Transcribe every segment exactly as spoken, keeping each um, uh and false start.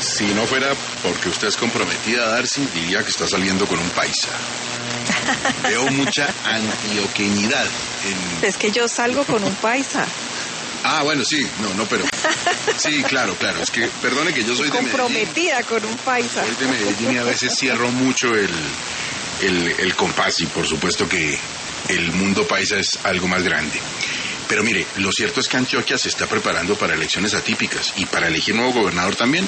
Si no fuera porque usted es comprometida, Darcy, diría que está saliendo con un paisa. Veo mucha antioqueñidad en... Es que yo salgo con un paisa. Ah, bueno, sí, no, no, pero... Sí, claro, claro, es que, perdone que yo soy de Medellín. Comprometida con un paisa. Soy de Medellín y a veces cierro mucho el, el, el compás y por supuesto que el mundo paisa es algo más grande. Pero mire, lo cierto es que Antioquia se está preparando para elecciones atípicas y para elegir nuevo gobernador también.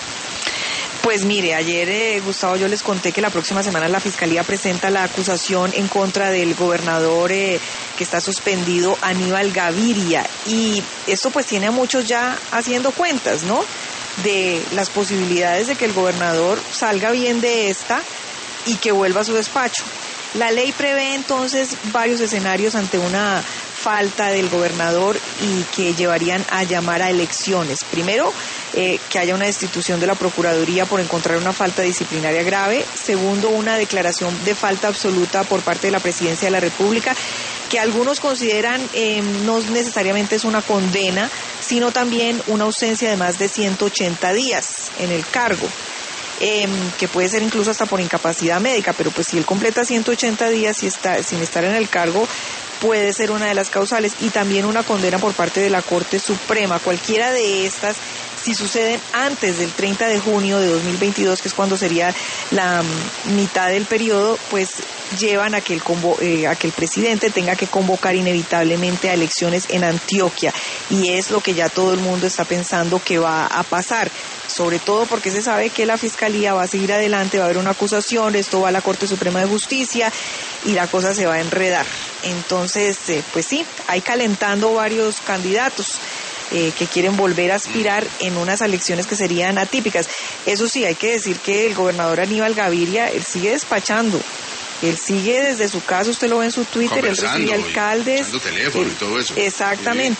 Pues mire, ayer, eh, Gustavo, yo les conté que la próxima semana la Fiscalía presenta la acusación en contra del gobernador eh, que está suspendido, Aníbal Gaviria. Y esto pues tiene a muchos ya haciendo cuentas, ¿no? De las posibilidades de que el gobernador salga bien de esta y que vuelva a su despacho. La ley prevé entonces varios escenarios ante una falta del gobernador y que llevarían a llamar a elecciones. Primero, eh, que haya una destitución de la Procuraduría por encontrar una falta disciplinaria grave. Segundo, una declaración de falta absoluta por parte de la Presidencia de la República, que algunos consideran eh, no necesariamente es una condena, sino también una ausencia de más de ciento ochenta días en el cargo. Eh, que puede ser incluso hasta por incapacidad médica, pero pues si él completa ciento ochenta días y está, sin estar en el cargo, puede ser una de las causales, y también una condena por parte de la Corte Suprema. Cualquiera de estas, si suceden antes del treinta de junio de dos mil veintidós, que es cuando sería la um, mitad del periodo, pues llevan a que, el convo- eh, a que el presidente tenga que convocar inevitablemente a elecciones en Antioquia, y es lo que ya todo el mundo está pensando que va a pasar, sobre todo porque se sabe que la Fiscalía va a seguir adelante, va a haber una acusación, esto va a la Corte Suprema de Justicia y la cosa se va a enredar. Entonces, eh, pues sí, hay calentando varios candidatos eh, que quieren volver a aspirar en unas elecciones que serían atípicas. Eso sí, hay que decir que el gobernador Aníbal Gaviria, él sigue despachando. Él sigue desde su casa, usted lo ve en su Twitter, él recibe alcaldes. Echando teléfono y todo eso. Exactamente.